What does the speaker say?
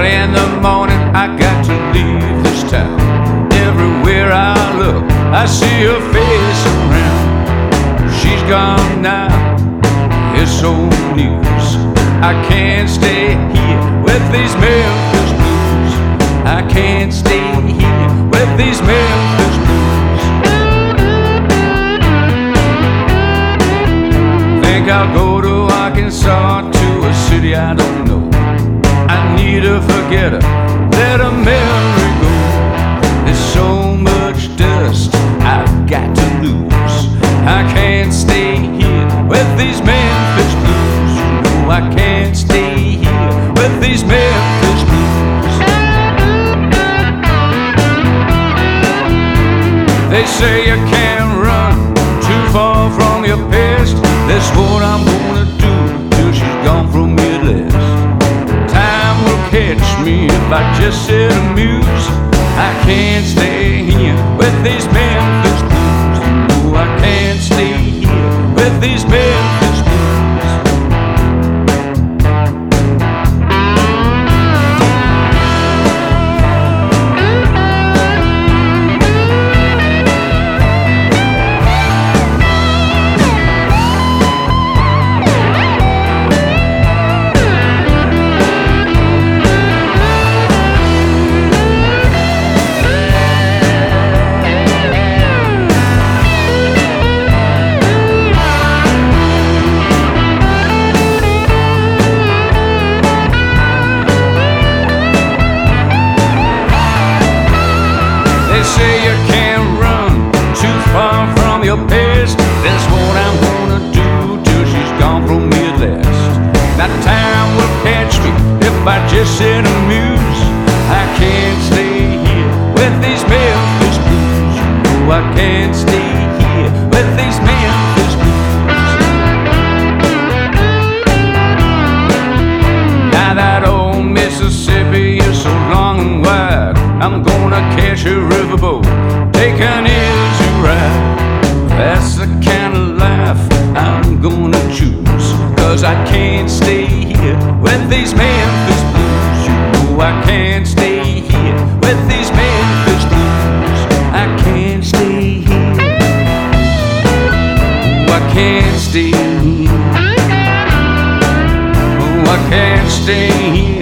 in the morning I got to leave this town. Everywhere I look, I see her face around. She's gone now, it's old news. I can't stay here with these Memphis blues. I can't stay here with these Memphis blues. Think I'll go to Arkansas, to a city I don't know. I need to forget her, let her memory go. There's so much dust I've got to lose. I can't stay here with these Memphis blues. No, I can't stay here with these Memphis blues. They say you can't run too far from your past. That's what I'm gonna do till she's gone from me at last. Time will catch me if I just sit and muse. I can't stay here with these Memphis blues. No, I can't stay here with these Memphis blues. They say you can't run too far from your past. That's what I'm gonna do till she's gone from me at last. Now time will catch me if I just sit and muse. I can't stay here with these Memphis blues. No, I can't stay here with these Memphis blues. Now that old Mississippi is so long and wide, I'm gonna catch a riverboat, take an easy ride. That's the kind of life I'm gonna choose. Cause I can't stay here with these Memphis blues. You know I can't stay here with these Memphis blues. I can't stay here. Oh, I can't stay here. Oh, I can't stay here.